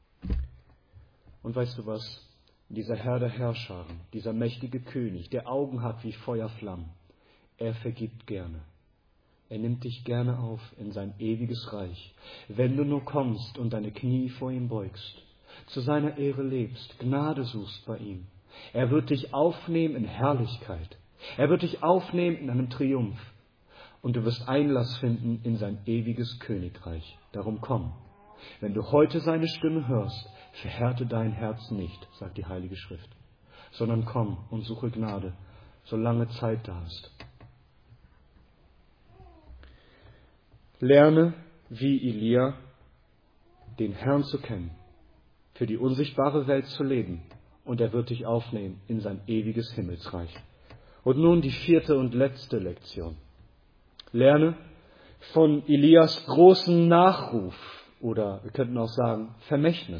Und weißt du was? Dieser Herr der Herrscharen, dieser mächtige König, der Augen hat wie Feuerflammen, er vergibt gerne. Er nimmt dich gerne auf in sein ewiges Reich, wenn du nur kommst und deine Knie vor ihm beugst, zu seiner Ehre lebst, Gnade suchst bei ihm. Er wird dich aufnehmen in Herrlichkeit. Er wird dich aufnehmen in einem Triumph. Und du wirst Einlass finden in sein ewiges Königreich. Darum komm. Wenn du heute seine Stimme hörst, verhärte dein Herz nicht, sagt die Heilige Schrift, sondern komm und suche Gnade, solange Zeit da ist. Lerne, wie Elia, den Herrn zu kennen, für die unsichtbare Welt zu leben, und er wird dich aufnehmen in sein ewiges Himmelsreich. Und nun die 4. und letzte Lektion. Lerne von Elias großen Nachruf, oder wir könnten auch sagen Vermächtnis.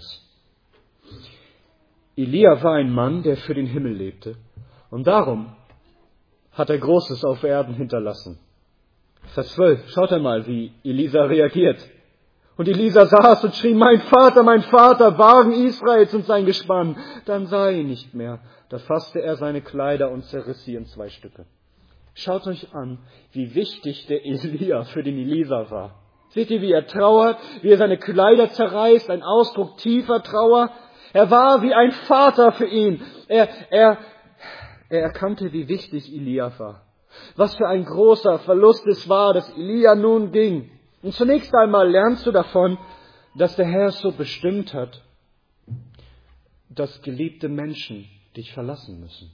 Elia war ein Mann, der für den Himmel lebte, und darum hat er Großes auf Erden hinterlassen. Vers 12, schaut einmal, wie Elisa reagiert. Und Elisa saß und schrie, mein Vater, Wagen Israels und sein Gespann. Dann sah er ihn nicht mehr. Da fasste er seine Kleider und zerriss sie in 2 Stücke. Schaut euch an, wie wichtig der Elia für den Elisa war. Seht ihr, wie er trauert, wie er seine Kleider zerreißt, ein Ausdruck tiefer Trauer. Er war wie ein Vater für ihn. Er erkannte, wie wichtig Elia war. Was für ein großer Verlust es war, dass Elia nun ging. Und zunächst einmal lernst du davon, dass der Herr es so bestimmt hat, dass geliebte Menschen dich verlassen müssen.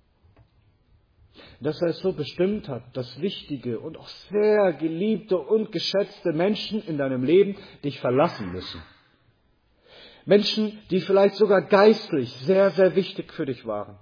Dass er es so bestimmt hat, dass wichtige und auch sehr geliebte und geschätzte Menschen in deinem Leben dich verlassen müssen. Menschen, die vielleicht sogar geistlich sehr, sehr wichtig für dich waren.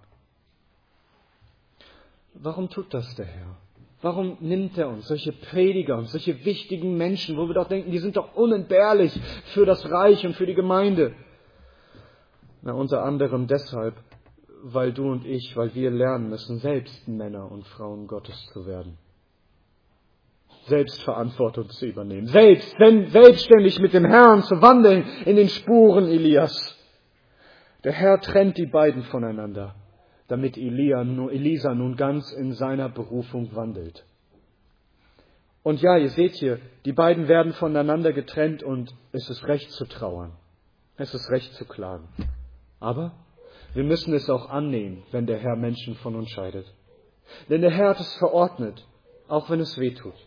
Warum tut das der Herr? Warum nimmt er uns solche Prediger und solche wichtigen Menschen, wo wir doch denken, die sind doch unentbehrlich für das Reich und für die Gemeinde? Na, unter anderem deshalb, weil du und ich, weil wir lernen müssen, selbst Männer und Frauen Gottes zu werden. Selbst Verantwortung zu übernehmen. Selbstständig mit dem Herrn zu wandeln in den Spuren Elias. Der Herr trennt die beiden voneinander, damit Elisa nun ganz in seiner Berufung wandelt. Und ja, ihr seht hier, die beiden werden voneinander getrennt und es ist recht zu trauern. Es ist recht zu klagen. Aber wir müssen es auch annehmen, wenn der Herr Menschen von uns scheidet. Denn der Herr hat es verordnet, auch wenn es weh tut.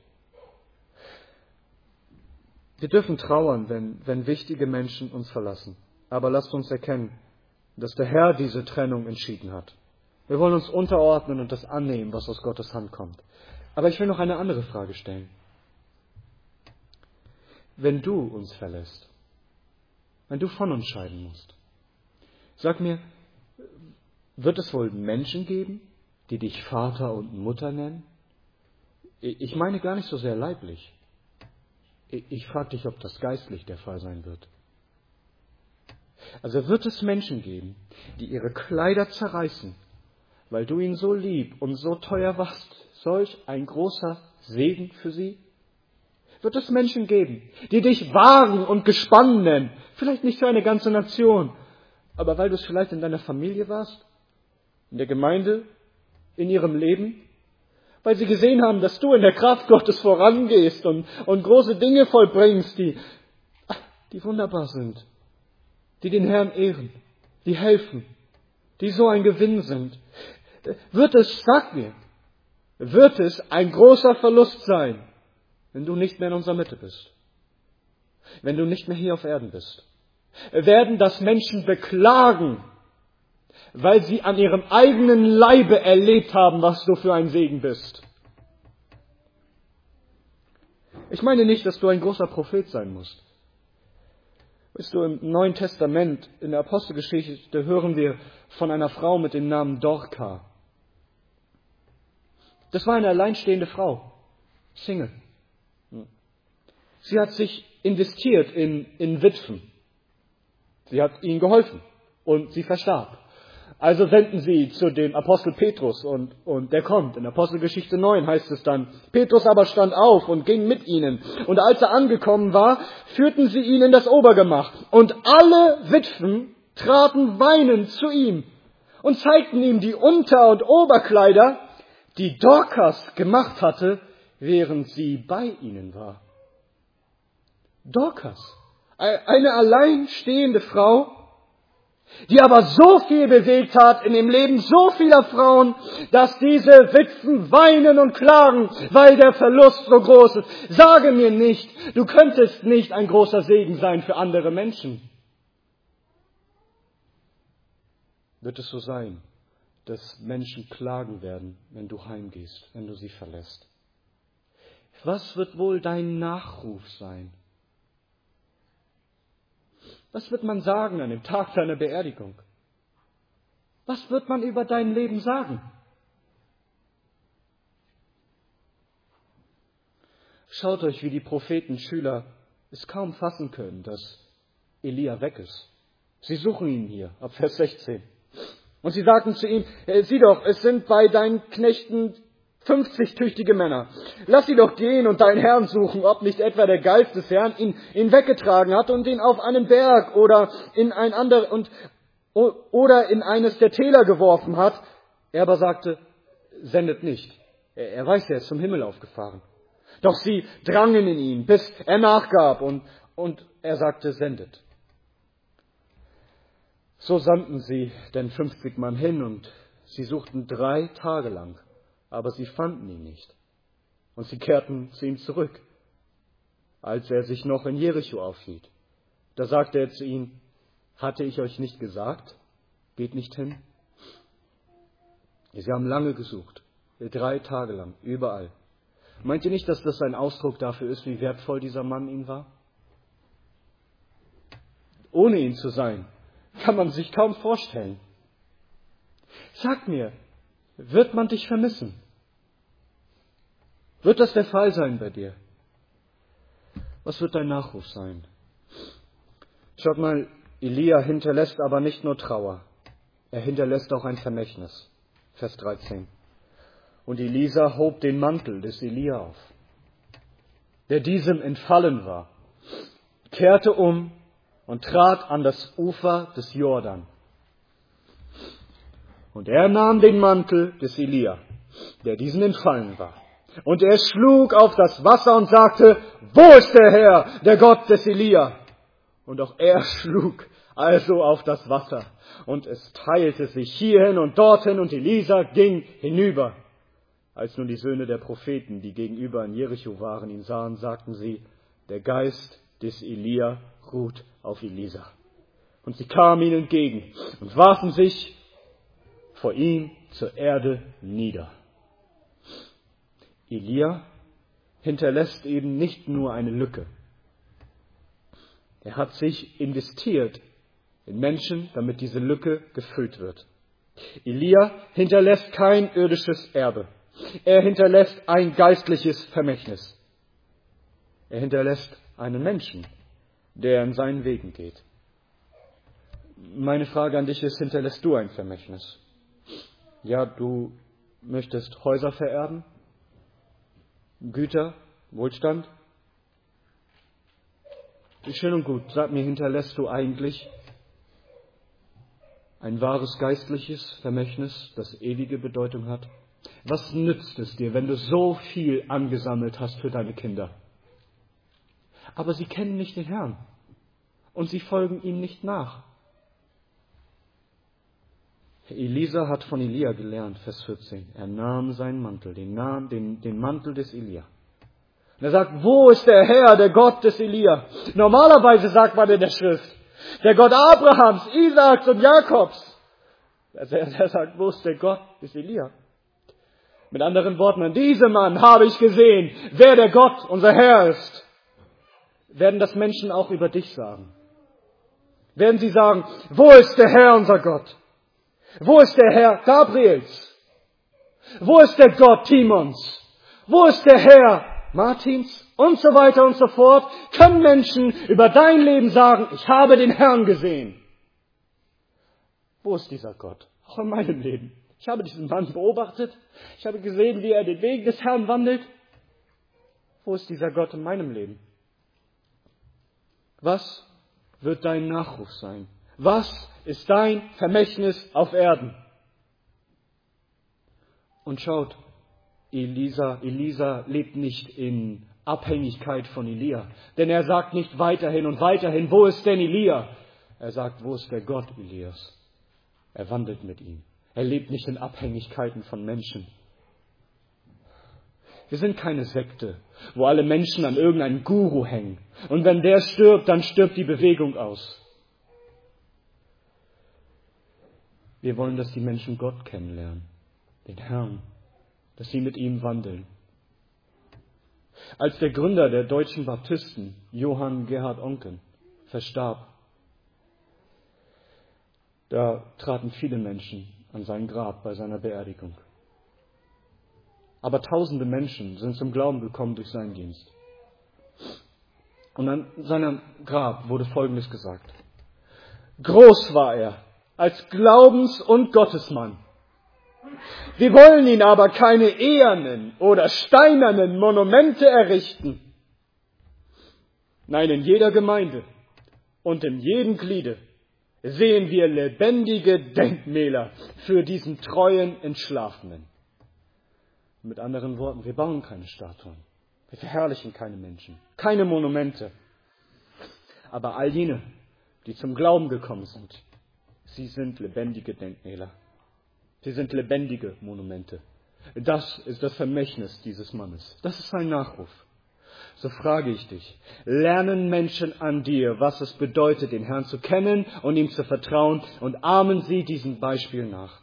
Wir dürfen trauern, wenn wichtige Menschen uns verlassen. Aber lasst uns erkennen, dass der Herr diese Trennung entschieden hat. Wir wollen uns unterordnen und das annehmen, was aus Gottes Hand kommt. Aber ich will noch eine andere Frage stellen. Wenn du uns verlässt, wenn du von uns scheiden musst, sag mir, wird es wohl Menschen geben, die dich Vater und Mutter nennen? Ich meine gar nicht so sehr leiblich. Ich frage dich, ob das geistlich der Fall sein wird. Also wird es Menschen geben, die ihre Kleider zerreißen, weil du ihnen so lieb und so teuer warst, solch ein großer Segen für sie? Wird es Menschen geben, die dich Wagen und Gespann nennen, vielleicht nicht für eine ganze Nation, aber weil du es vielleicht in deiner Familie warst, in der Gemeinde, in ihrem Leben, weil sie gesehen haben, dass du in der Kraft Gottes vorangehst und große Dinge vollbringst, die wunderbar sind, die den Herrn ehren, die helfen, die so ein Gewinn sind. Wird es ein großer Verlust sein, wenn du nicht mehr in unserer Mitte bist, wenn du nicht mehr hier auf Erden bist? Werden das Menschen beklagen, weil sie an ihrem eigenen Leibe erlebt haben, was du für ein Segen bist? Ich meine nicht, dass du ein großer Prophet sein musst. Weißt du, im Neuen Testament, in der Apostelgeschichte, hören wir von einer Frau mit dem Namen Dorka. Das war eine alleinstehende Frau, Single. Sie hat sich investiert in Witwen. Sie hat ihnen geholfen und sie verstarb. Also senden sie zu dem Apostel Petrus und der kommt. In Apostelgeschichte 9 heißt es dann, Petrus aber stand auf und ging mit ihnen. Und als er angekommen war, führten sie ihn in das Obergemach. Und alle Witwen traten weinend zu ihm und zeigten ihm die Unter- und Oberkleider, die Dorkas gemacht hatte, während sie bei ihnen war. Dorkas, eine alleinstehende Frau, die aber so viel bewegt hat in dem Leben so vieler Frauen, dass diese Witwen weinen und klagen, weil der Verlust so groß ist. Sage mir nicht, du könntest nicht ein großer Segen sein für andere Menschen. Wird es so sein, dass Menschen klagen werden, wenn du heimgehst, wenn du sie verlässt? Was wird wohl dein Nachruf sein? Was wird man sagen an dem Tag deiner Beerdigung? Was wird man über dein Leben sagen? Schaut euch, wie die Prophetenschüler es kaum fassen können, dass Elia weg ist. Sie suchen ihn hier, ab Vers 16. Und sie sagten zu ihm, sieh doch, es sind bei deinen Knechten 50 tüchtige Männer. Lass sie doch gehen und deinen Herrn suchen, ob nicht etwa der Geist des Herrn ihn weggetragen hat und ihn auf einen Berg oder in eines der Täler geworfen hat. Er aber sagte, sendet nicht. Er weiß, er ist zum Himmel aufgefahren. Doch sie drangen in ihn, bis er nachgab und er sagte, sendet. So sandten sie denn 50 Mann hin und sie suchten 3 Tage lang. Aber sie fanden ihn nicht. Und sie kehrten zu ihm zurück, als er sich noch in Jericho aufhielt. Da sagte er zu ihnen, hatte ich euch nicht gesagt, geht nicht hin? Sie haben lange gesucht, 3 Tage lang, überall. Meint ihr nicht, dass das ein Ausdruck dafür ist, wie wertvoll dieser Mann ihm war? Ohne ihn zu sein, kann man sich kaum vorstellen. Sag mir, wird man dich vermissen? Wird das der Fall sein bei dir? Was wird dein Nachruf sein? Schaut mal, Elia hinterlässt aber nicht nur Trauer, er hinterlässt auch ein Vermächtnis. Vers 13. Und Elisa hob den Mantel des Elia auf, der diesem entfallen war, kehrte um und trat an das Ufer des Jordan. Und er nahm den Mantel des Elia, der diesem entfallen war, und er schlug auf das Wasser und sagte, wo ist der Herr, der Gott des Elia? Und auch er schlug also auf das Wasser, und es teilte sich hierhin und dorthin, und Elisa ging hinüber. Als nun die Söhne der Propheten, die gegenüber in Jericho waren, ihn sahen, sagten sie, der Geist des Elia ruht auf Elisa. Und sie kamen ihm entgegen und warfen sich vor ihm zur Erde nieder. Elia hinterlässt eben nicht nur eine Lücke. Er hat sich investiert in Menschen, damit diese Lücke gefüllt wird. Elia hinterlässt kein irdisches Erbe. Er hinterlässt ein geistliches Vermächtnis. Er hinterlässt einen Menschen, der in seinen Wegen geht. Meine Frage an dich ist, hinterlässt du ein Vermächtnis? Ja, du möchtest Häuser vererben, Güter, Wohlstand? Schön und gut, sag mir, hinterlässt du eigentlich ein wahres geistliches Vermächtnis, das ewige Bedeutung hat? Was nützt es dir, wenn du so viel angesammelt hast für deine Kinder? Aber sie kennen nicht den Herrn und sie folgen ihm nicht nach. Elisa hat von Elia gelernt, Vers 14. Er nahm seinen Mantel, den Mantel des Elia. Und er sagt, wo ist der Herr, der Gott des Elia? Normalerweise sagt man in der Schrift, der Gott Abrahams, Isaaks und Jakobs. Er sagt, wo ist der Gott des Elia? Mit anderen Worten, an diesem Mann habe ich gesehen, wer der Gott, unser Herr ist. Werden das Menschen auch über dich sagen? Werden sie sagen, wo ist der Herr, unser Gott? Wo ist der Herr Gabriels? Wo ist der Gott Timons? Wo ist der Herr Martins? Und so weiter und so fort. Können Menschen über dein Leben sagen, ich habe den Herrn gesehen? Wo ist dieser Gott? Auch in meinem Leben. Ich habe diesen Mann beobachtet. Ich habe gesehen, wie er den Weg des Herrn wandelt. Wo ist dieser Gott in meinem Leben? Was wird dein Nachruf sein? Was ist dein Vermächtnis auf Erden? Und schaut, Elisa lebt nicht in Abhängigkeit von Elia. Denn er sagt nicht weiterhin und weiterhin, wo ist denn Elia? Er sagt, wo ist der Gott Elias? Er wandelt mit ihm. Er lebt nicht in Abhängigkeiten von Menschen. Wir sind keine Sekte, wo alle Menschen an irgendeinen Guru hängen. Und wenn der stirbt, dann stirbt die Bewegung aus. Wir wollen, dass die Menschen Gott kennenlernen, den Herrn, dass sie mit ihm wandeln. Als der Gründer der deutschen Baptisten, Johann Gerhard Oncken, verstarb, da traten viele Menschen an sein Grab bei seiner Beerdigung. Aber tausende Menschen sind zum Glauben gekommen durch seinen Dienst. Und an seinem Grab wurde Folgendes gesagt. Groß war er als Glaubens- und Gottesmann. Wir wollen ihn aber keine ehernen oder steinernen Monumente errichten. Nein, in jeder Gemeinde und in jedem Gliede sehen wir lebendige Denkmäler für diesen treuen Entschlafenen. Mit anderen Worten, wir bauen keine Statuen. Wir verherrlichen keine Menschen, keine Monumente. Aber all jene, die zum Glauben gekommen sind, sie sind lebendige Denkmäler. Sie sind lebendige Monumente. Das ist das Vermächtnis dieses Mannes. Das ist sein Nachruf. So frage ich dich, lernen Menschen an dir, was es bedeutet, den Herrn zu kennen und ihm zu vertrauen, und ahmen sie diesem Beispiel nach.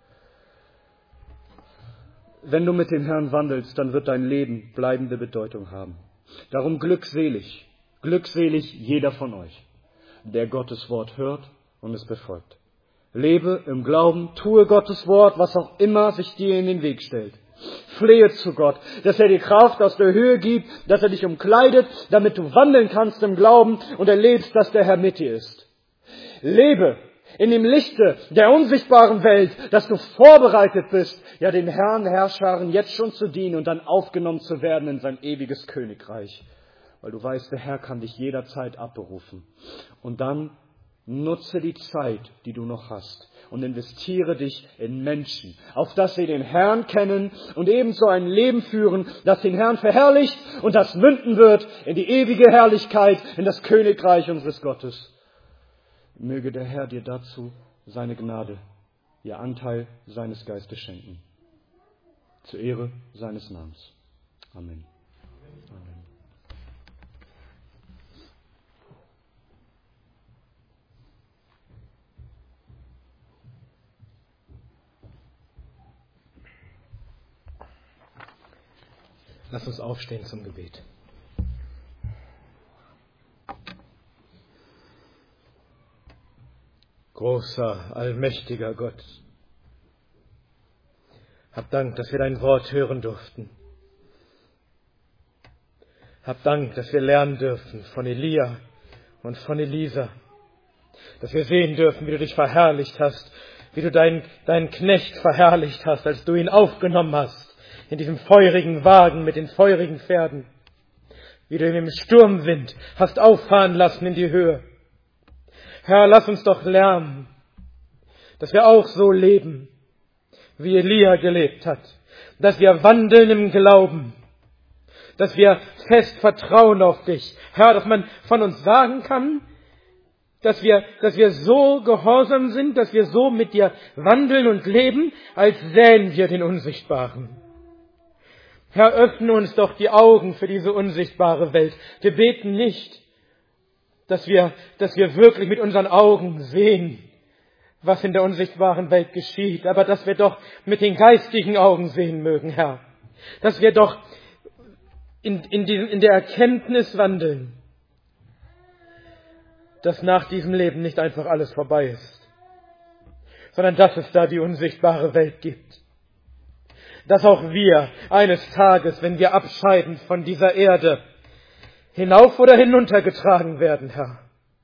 Wenn du mit dem Herrn wandelst, dann wird dein Leben bleibende Bedeutung haben. Darum glückselig jeder von euch, der Gottes Wort hört und es befolgt. Lebe im Glauben, tue Gottes Wort, was auch immer sich dir in den Weg stellt. Flehe zu Gott, dass er dir Kraft aus der Höhe gibt, dass er dich umkleidet, damit du wandeln kannst im Glauben und erlebst, dass der Herr mit dir ist. Lebe in dem Lichte der unsichtbaren Welt, dass du vorbereitet bist, ja den Herrn, Herrscharen jetzt schon zu dienen und dann aufgenommen zu werden in sein ewiges Königreich. Weil du weißt, der Herr kann dich jederzeit abberufen. Und dann nutze die Zeit, die du noch hast und investiere dich in Menschen, auf dass sie den Herrn kennen und ebenso ein Leben führen, das den Herrn verherrlicht und das münden wird in die ewige Herrlichkeit, in das Königreich unseres Gottes. Möge der Herr dir dazu seine Gnade, ihr Anteil seines Geistes schenken. Zur Ehre seines Namens. Amen. Amen. Lass uns aufstehen zum Gebet. Großer, allmächtiger Gott, hab Dank, dass wir dein Wort hören durften. Hab Dank, dass wir lernen dürfen von Elia und von Elisa, dass wir sehen dürfen, wie du dich verherrlicht hast, wie du deinen Knecht verherrlicht hast, als du ihn aufgenommen hast in diesem feurigen Wagen mit den feurigen Pferden, wie du ihn im Sturmwind hast auffahren lassen in die Höhe. Herr, lass uns doch lernen, dass wir auch so leben, wie Elia gelebt hat, dass wir wandeln im Glauben, dass wir fest vertrauen auf dich. Herr, dass man von uns sagen kann, dass wir so gehorsam sind, dass wir so mit dir wandeln und leben, als sähen wir den Unsichtbaren. Herr, öffne uns doch die Augen für diese unsichtbare Welt. Wir beten nicht, dass wir wirklich mit unseren Augen sehen, was in der unsichtbaren Welt geschieht, aber dass wir doch mit den geistigen Augen sehen mögen, Herr. Dass wir doch in der Erkenntnis wandeln, dass nach diesem Leben nicht einfach alles vorbei ist, sondern dass es da die unsichtbare Welt gibt. Dass auch wir eines Tages, wenn wir abscheiden von dieser Erde, hinauf oder hinuntergetragen werden, Herr.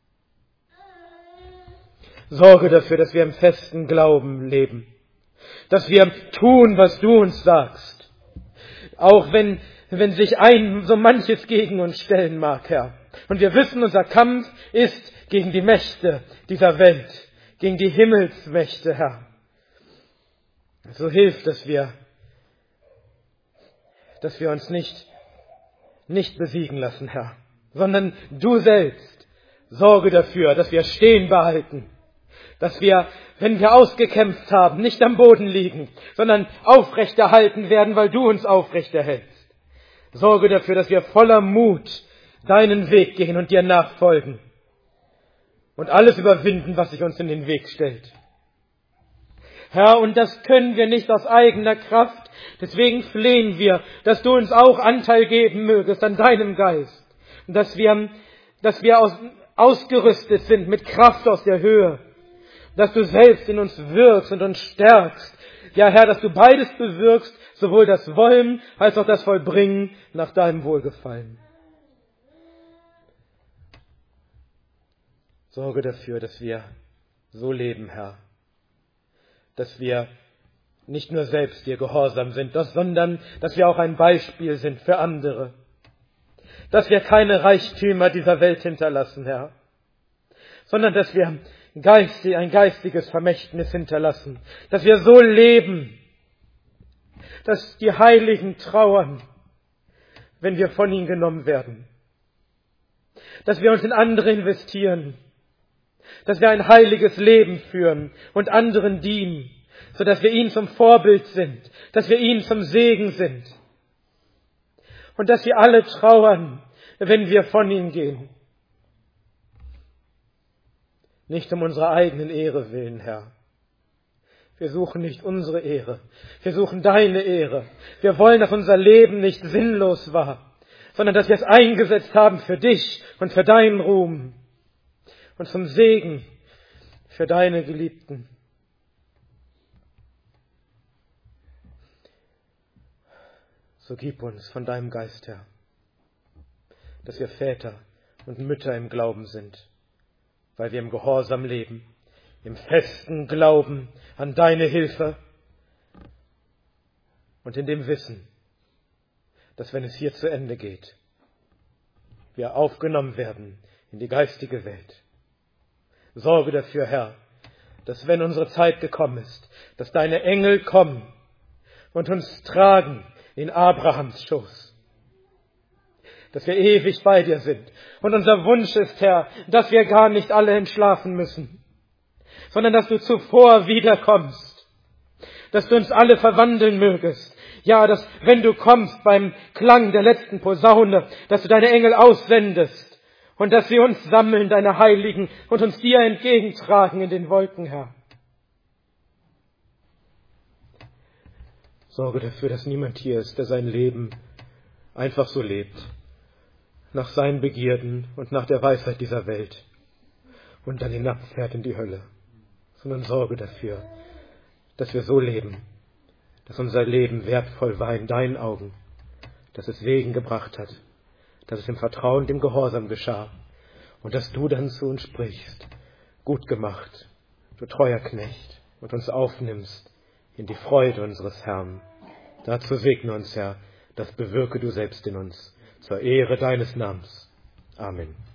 Sorge dafür, dass wir im festen Glauben leben. Dass wir tun, was du uns sagst. Auch wenn sich so manches gegen uns stellen mag, Herr. Und wir wissen, unser Kampf ist gegen die Mächte dieser Welt, gegen die Himmelsmächte, Herr. So hilf, dass wir uns nicht besiegen lassen, Herr, sondern du selbst sorge dafür, dass wir stehen behalten, dass wir, wenn wir ausgekämpft haben, nicht am Boden liegen, sondern aufrechterhalten werden, weil du uns aufrechterhältst. Sorge dafür, dass wir voller Mut deinen Weg gehen und dir nachfolgen und alles überwinden, was sich uns in den Weg stellt. Herr, und das können wir nicht aus eigener Kraft. Deswegen flehen wir, dass du uns auch Anteil geben mögest an deinem Geist. Und dass wir ausgerüstet sind mit Kraft aus der Höhe. Dass du selbst in uns wirkst und uns stärkst. Ja, Herr, dass du beides bewirkst, sowohl das Wollen als auch das Vollbringen nach deinem Wohlgefallen. Sorge dafür, dass wir so leben, Herr. Dass wir nicht nur selbst dir gehorsam sind, sondern dass wir auch ein Beispiel sind für andere. Dass wir keine Reichtümer dieser Welt hinterlassen, Herr, sondern dass wir ein geistiges Vermächtnis hinterlassen. Dass wir so leben, dass die Heiligen trauern, wenn wir von ihnen genommen werden. Dass wir uns in andere investieren. Dass wir ein heiliges Leben führen und anderen dienen, sodass wir ihnen zum Vorbild sind, dass wir ihnen zum Segen sind. Und dass sie alle trauern, wenn wir von ihnen gehen. Nicht um unserer eigenen Ehre willen, Herr. Wir suchen nicht unsere Ehre, wir suchen deine Ehre. Wir wollen, dass unser Leben nicht sinnlos war, sondern dass wir es eingesetzt haben für dich und für deinen Ruhm. Und zum Segen für deine Geliebten. So gib uns von deinem Geist, Herr, dass wir Väter und Mütter im Glauben sind, weil wir im Gehorsam leben, im festen Glauben an deine Hilfe und in dem Wissen, dass wenn es hier zu Ende geht, wir aufgenommen werden in die geistige Welt. Sorge dafür, Herr, dass wenn unsere Zeit gekommen ist, dass deine Engel kommen und uns tragen in Abrahams Schoß, dass wir ewig bei dir sind. Und unser Wunsch ist, Herr, dass wir gar nicht alle entschlafen müssen, sondern dass du zuvor wiederkommst, dass du uns alle verwandeln mögest. Ja, dass wenn du kommst beim Klang der letzten Posaune, dass du deine Engel aussendest und dass wir uns sammeln, deine Heiligen, und uns dir entgegentragen in den Wolken, Herr. Sorge dafür, dass niemand hier ist, der sein Leben einfach so lebt, nach seinen Begierden und nach der Weisheit dieser Welt und dann hinabfährt in die Hölle, sondern sorge dafür, dass wir so leben, dass unser Leben wertvoll war in deinen Augen, dass es Segen gebracht hat, dass es im Vertrauen dem Gehorsam geschah und dass du dann zu uns sprichst, gut gemacht, du treuer Knecht, und uns aufnimmst in die Freude unseres Herrn. Dazu segne uns, Herr, das bewirke du selbst in uns, zur Ehre deines Namens. Amen.